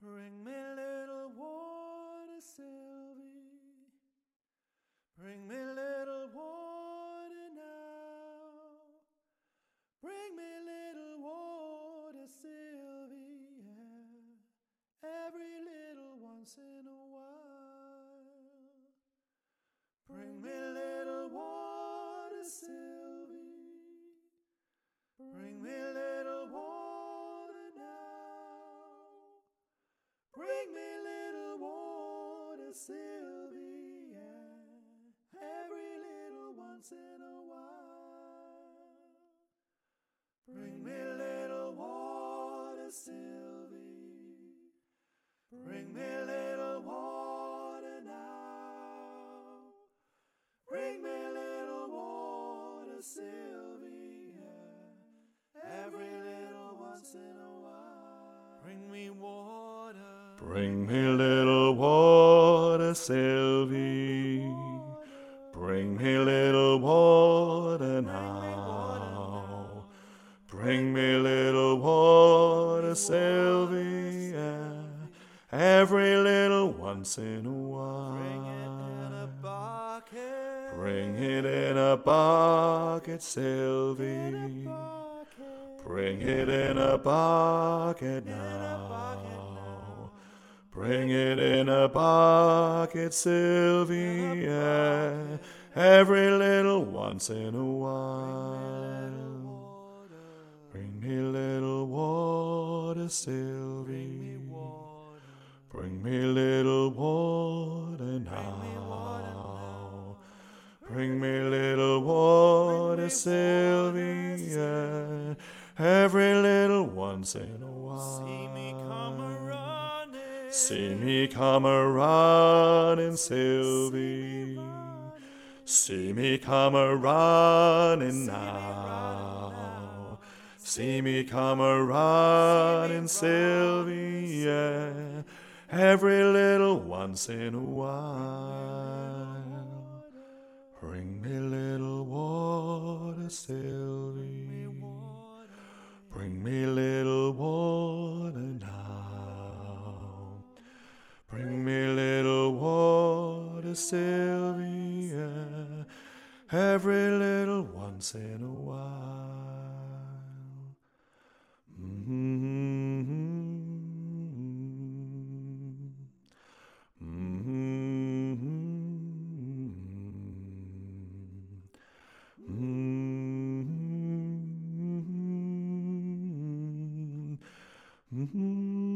Bring me little water, Sylvie. Bring me little water now. Bring me little water, Sylvie. Every little once in a while. Bring me little water, Sylvie. Bring me little water now. Bring me little water, Sylvie. Every little once in a while. Bring me little water, Sylvie. Bring me little water now. Bring me little water, Sylvie. Every little once in a while. Bring me water. Bring me little water, Sylvie. Bring me little water now. Bring me little water, Sylvie. Every little once in a while. Bring it in a bucket, Sylvie. Bring it in a bucket now. Bring it in a bucket, Sylvie. Every little once in a while. Bring me little water, Sylvie. Bring me little water now. Bring me little water, Sylvie. Every little once in a while. See me come a-running. See me come a-running, Sylvie. See me come a-running now. See me come a-running, Sylvie. Every little once in a while. Bring me little water, Sylvie. Bring me little water now. Bring me little water, Sylvie. Every little once in a while. Mm-hmm.